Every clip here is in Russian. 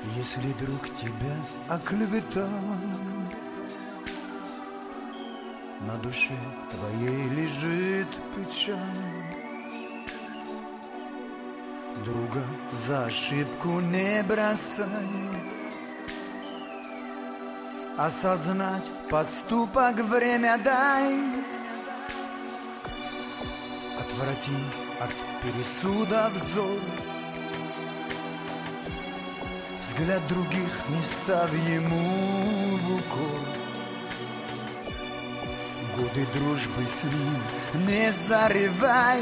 Если друг тебя оклеветал, на душе твоей лежит печаль. Друга за ошибку не бросай, осознать поступок время дай. Отврати от пересуда взор, взгляд других не ставь ему в укор. Годы дружбы с ним не зарывай,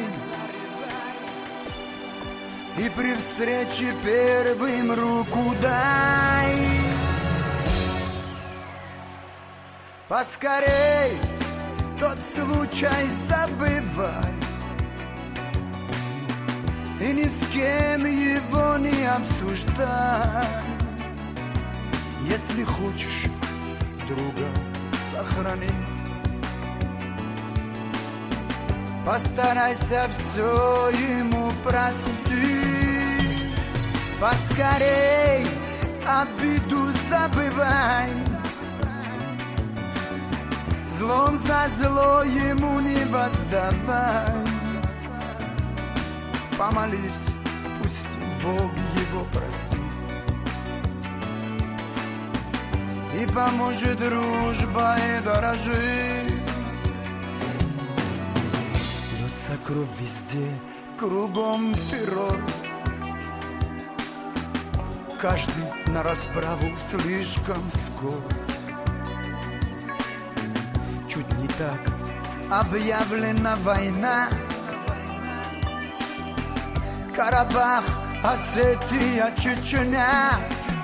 и при встрече первым руку дай. Поскорей тот случай забывай, и ни с кем его не обсуждай. Если хочешь друга сохранить, постарайся все ему простить. Поскорей обиду забывай, злом за зло ему не воздавай. Помолись, пусть Бог его простит, и поможет дружба и дорожить. Льется кровь везде, кругом террор, каждый на расправу слишком скор. Чуть не так объявлена война, Карабах, Осетия, Чечня.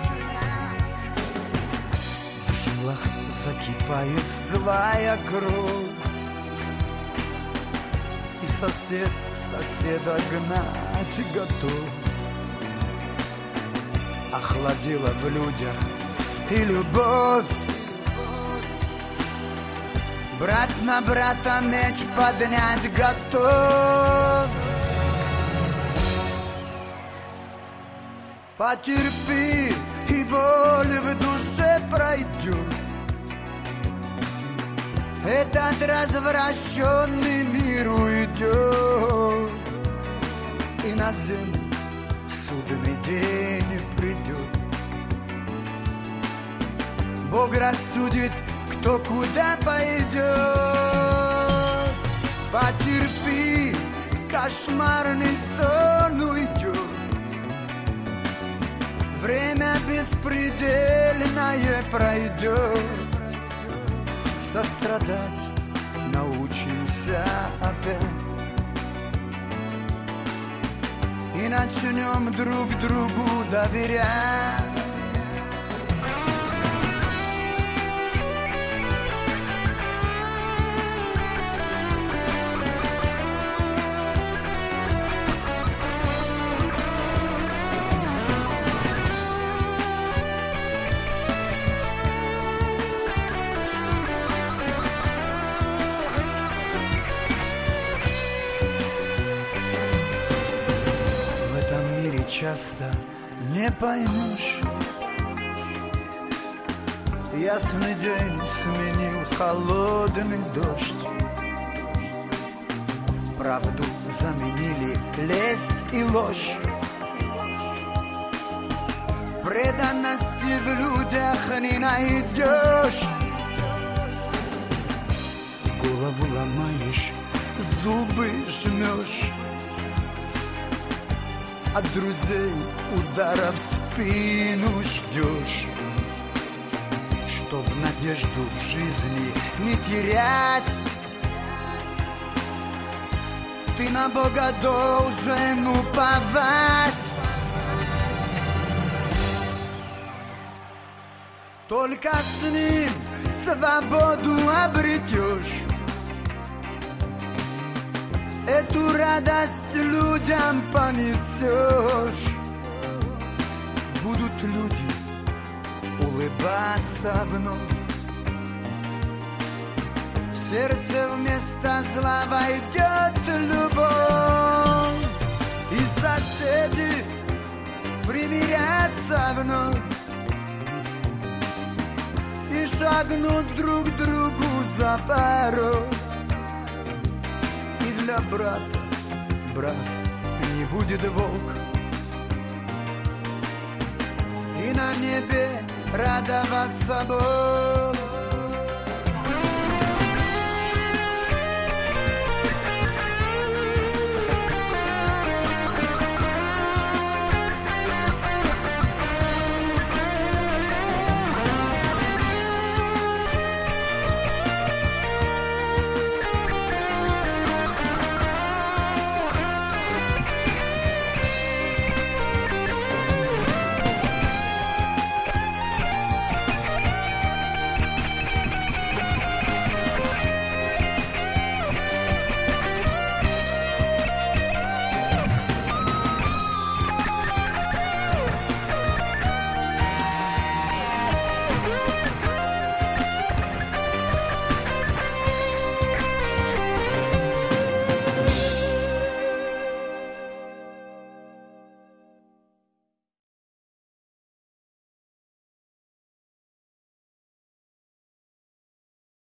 В жилах закипает злая кровь, и сосед соседа гнать готов. Охладила в людях и любовь, брат на брата меч поднять готов. Потерпи, и боль в душе пройдет. Этот развращенный мир уйдет, и на землю судный день придет. Бог рассудит, кто куда пойдет. Потерпи, кошмарный сон уйдет. Время беспредельное пройдет. Сострадать научимся опять, и начнем друг другу доверять. Часто не поймешь, ясный день сменил холодный дождь, правду заменили лесть и ложь, преданности в людях не найдешь. Голову ломаешь, зубы жмешь, от друзей удара в спину ждешь. Чтоб надежду в жизни не терять, ты на Бога должен уповать. Только с Ним свободу обретешь, эту радость людям понесешь. Будут люди улыбаться вновь, в сердце вместо зла войдет любовь. И соседи примирятся вновь и шагнут друг другу за порог. И для брата брат не будет волк, и на небе радоваться Бог.